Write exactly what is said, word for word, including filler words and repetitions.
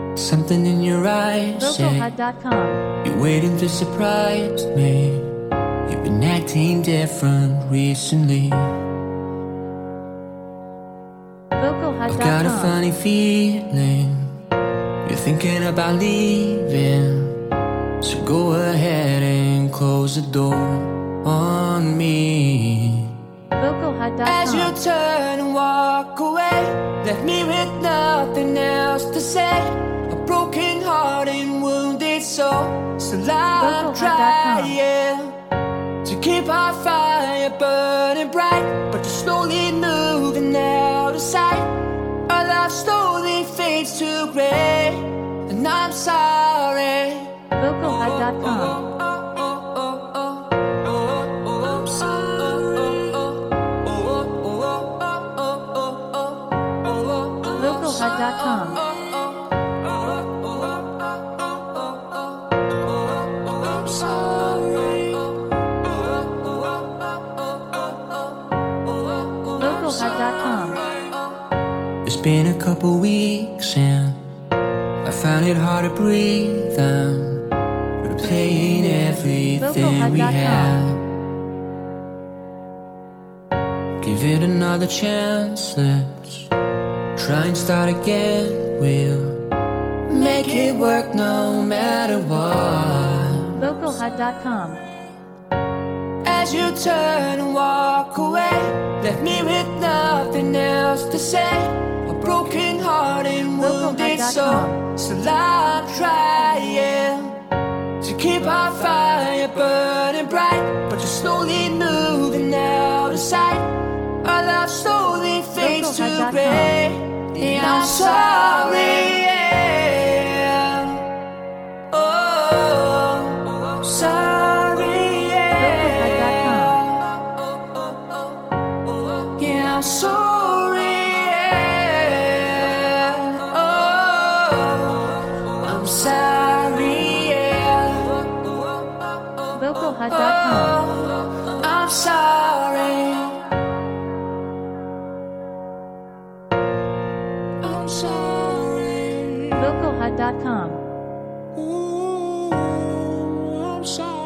Something in your eyes say Vocalhut dot com. you're waiting to surprise me. You've been acting different recently. Vocalhut I've dot got a com. funny feeling you're thinking about leaving. So go ahead and close the door on me. Vocalhut dot As you com. turn and walk away, left me with nothing else to say. A broken heart and wounded soul. So I'm Vocalhut dot com. trying to keep our fire burning bright, but you're slowly moving out of sight. Our love slowly fades to gray, and I'm sorry. Vocalhut dot com. I'm sorry. Vocalhut dot com. I'm sorry. Vocalhut dot com. It's been a couple weeks and I found it hard to breathe. I'm replaying everything we had. Give it another chance, let's try and start again. We'll make it work no matter what. Vocalhut dot com. As you turn and walk away, left me with nothing else to say. A broken heart and wounded soul. So I'm trying to keep our fire burning bright, but you're slowly moving out of sight. Our love slowly fades to gray, and I'm sorry. Yeah. Oh, sorry. Yeah, yeah, I'm sorry. Yeah. Oh, I'm sorry. Yeah. Vocalhut dot com. I'm sorry. I'm sorry. Vocalhut dot com. Ooh, I'm sorry.